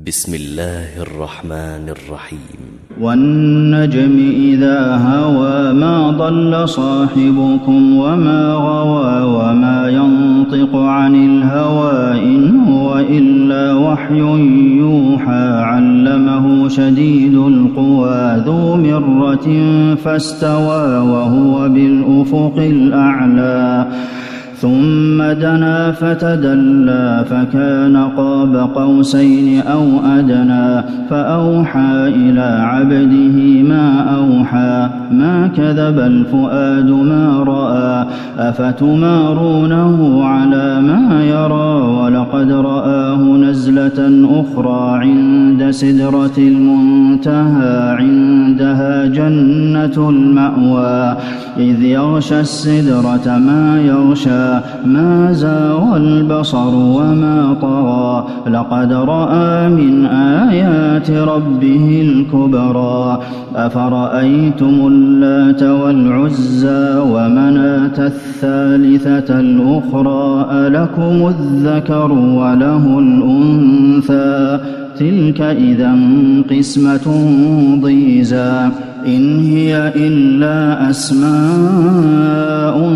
بسم الله الرحمن الرحيم. والنجم إذا هوى ما ضل صاحبكم وما غوى وما ينطق عن الهوى إن هو إلا وحي يوحى علمه شديد القوى ذو مرة فاستوى وهو بالأفق الأعلى ثم دنا فتدلى فكان قاب قوسين أو أدنى فأوحى إلى عبده ما أوحى ما كذب الفؤاد ما رأى أفتمارونه على ما يرى ولقد رآه نزلة أخرى عند سدرة المنتهى عندها جنة المأوى إذ يغشى السدرة ما يغشى ما زاغ البصر وما طغى لقد رأى من آيات ربه الكبرى أفرأيتم اللات والعزى ومناة الثالثة الأخرى ألكم الذكر وله الأنثى تلك إذا قسمة ضيزى إن هي إلا أسماء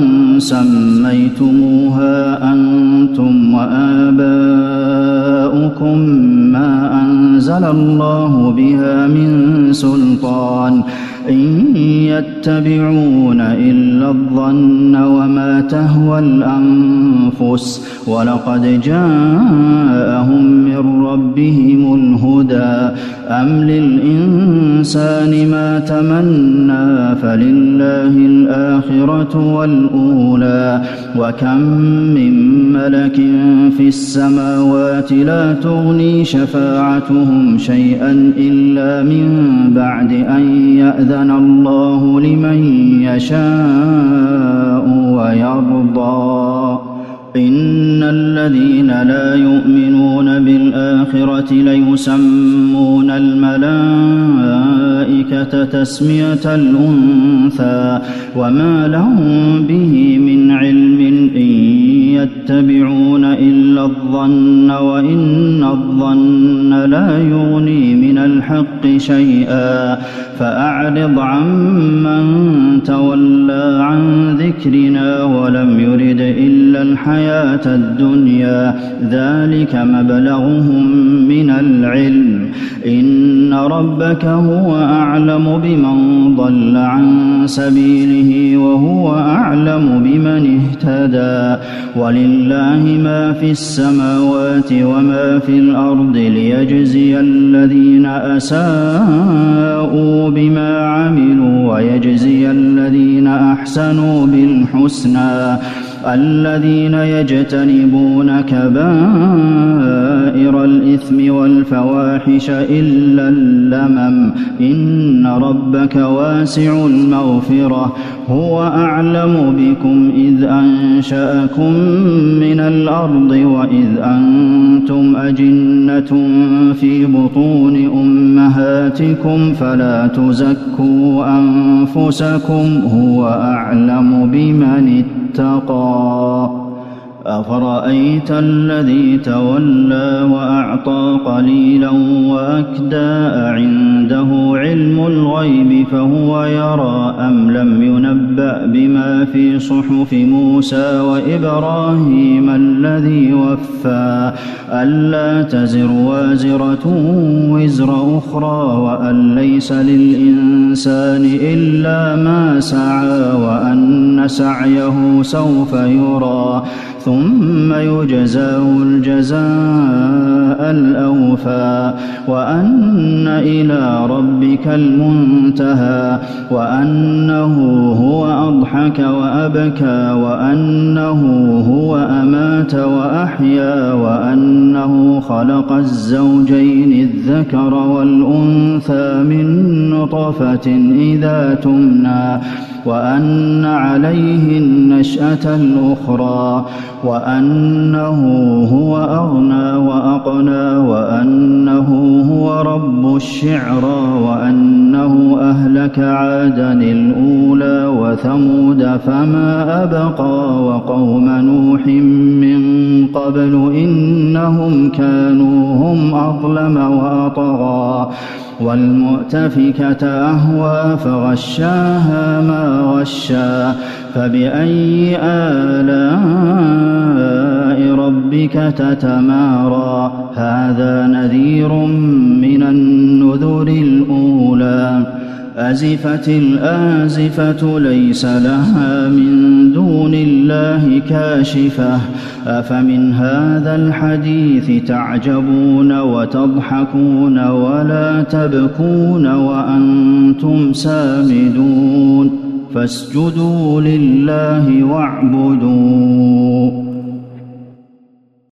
سميتموها أنتم وآباؤكم ما أنزل الله بها من سلطان إن يتبعون إلا الظن وما تهوى الأنفس ولقد جاءهم من ربهم الهدى أم للإنسان ما تمنى فلله الآخرة والأولى وكم من ملك في السماوات لا تغني شفاعتهم شيئا إلا من بعد أن يأذن الله لمن يشاء ويرضى إن الذين لا يؤمنون بالآخرة ليسمون الملائكة تسمية الأنثى وما لهم به من علم إن يتبعون إلا الظن وإن الظن لا يغني من الحق شيئا فأعرض عمن تولى عن ذكرنا ولم يرد إلا الحياة الدنيا ذلك مبلغهم من العلم إن ربك هو أعلم بمن ضل عن سبيله وهو أعلم بمن اهتدى ولله ما في السماوات وما في الأرض ليجزي الذين أساءوا بما عملوا ويجزي الذين أحسنوا بالحسنى الذين يجتنبون كبائر الإثم والفواحش إلا اللمم إن ربك واسع المغفرة هو أعلم بكم إذ أنشأكم من الأرض وإذ أنتم أجنة في بطون أمهاتكم فلا تزكوا أنفسكم هو أعلم بمن اتقى أفرأيت الذي تولى وأعطى قليلا وأكدى عنده علم الغيب فهو يرى أم لم ينبأ بما في صحف موسى وإبراهيم الذي وفى ألا تزر وازرة وزر أخرى وأن ليس للإنسان إلا ما سعى وأن سعيه سوف يرى ثم يجزاه الجزاء الأوفى وأن إلى ربك المنتهى وأنه هو أضحك وأبكى وأنه هو أمات وأحيا وأنه خلق الزوجين الذكر والأنثى من نطفة إذا تمنى وأن عليه النشأة الأخرى وأنه هو أغنى وأقنى وأنه هو رب الشعرى وأنه وأهلك عادا الأولى وثمود فما أبقى وقوم نوح من قبل إنهم كانوا هم أظلم وأطغى والمؤتفكة أهوى فغشاها ما غشى فبأي آلاء ربك تتمارى هذا نذير من النذر الأولى أزفت الآزفة ليس لها من دون الله كاشفة أفمن هذا الحديث تعجبون وتضحكون ولا تبكون وأنتم سامدون فاسجدوا لله واعبدوا